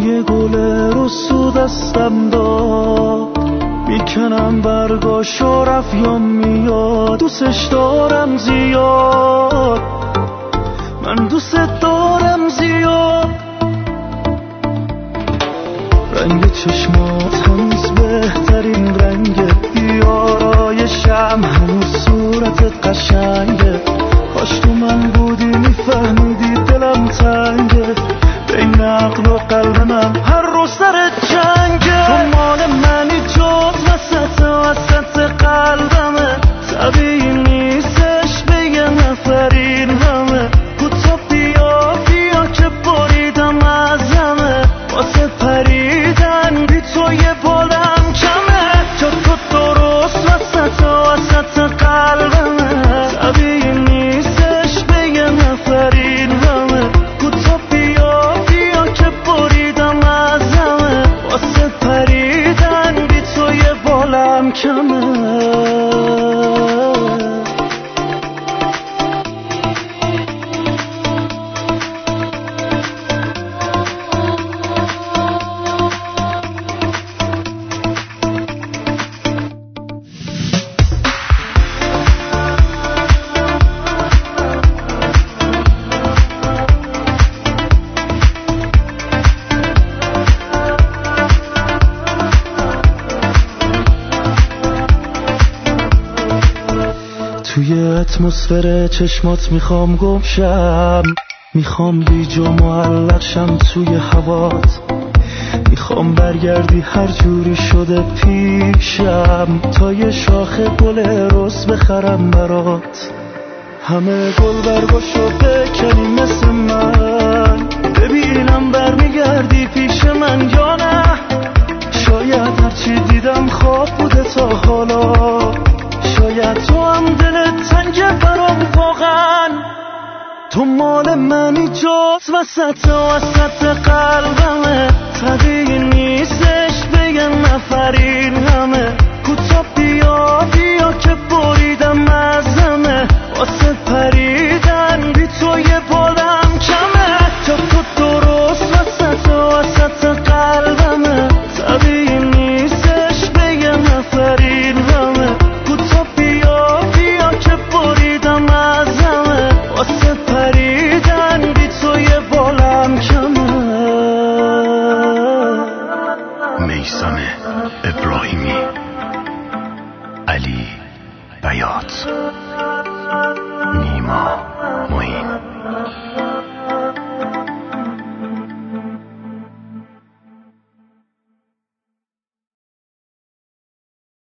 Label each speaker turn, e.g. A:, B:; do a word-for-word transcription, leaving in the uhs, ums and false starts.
A: یه گل رسو دستم داد، میکنم برگاشو رفت یا میاد. دوستش دارم زیاد، من دوست دارم زیاد. رنگ چشمات هنوز بهترین رنگه، بیارایشم هنوز صورتت قشنگه. کاش تو من بودی میفهمیدی دلم تنگه، بین عقل و قلب من هر روز سر جنگه. تو مال منی جز وسط وسط قلبمه، طبیعی نیستش به یه نفر این همه. کوتا بیا بیا که بریدم از همه، واسه پریدن بی تو یه بالم کمه. جا تو درست وسط وسط قلبمه، طبیعی نیستش به یه نفر این همه. کوتا بیا بیا که بریدم از همه، واسه پریدن بی تو یه بالم کمه. توی اتمسفر چشمات میخوام گم شم، میخوام بیجا معلق شم توی هوات. میخوام برگردی هر جوری شده پیشم، تا یه شاخه گل رس بخرم برات. همه گل برگاشو بکنی مثل من، ببینم برمیگردی پیش من یا نه. شاید هرچی دیدم خواب بوده تا حالا، شاید تو هم دلت تنگه برام واقعا. تو مال منی جز وسط وسط قلبمه، طبیعی نیستش به یه نفر این همه. کوتا بیا بیا که بریدم از همه، واسه پریدن بی تو یه بالم کمه. جا تو درست وسط وسط قلبمه، طبیعی نیستش به یه نفر این همه. کوتا بیا بیا که بریدم از همه، واسه پریدن بی تو یه بالم کمه.
B: میثم ابراهیمی، علی بیات، نیما معین.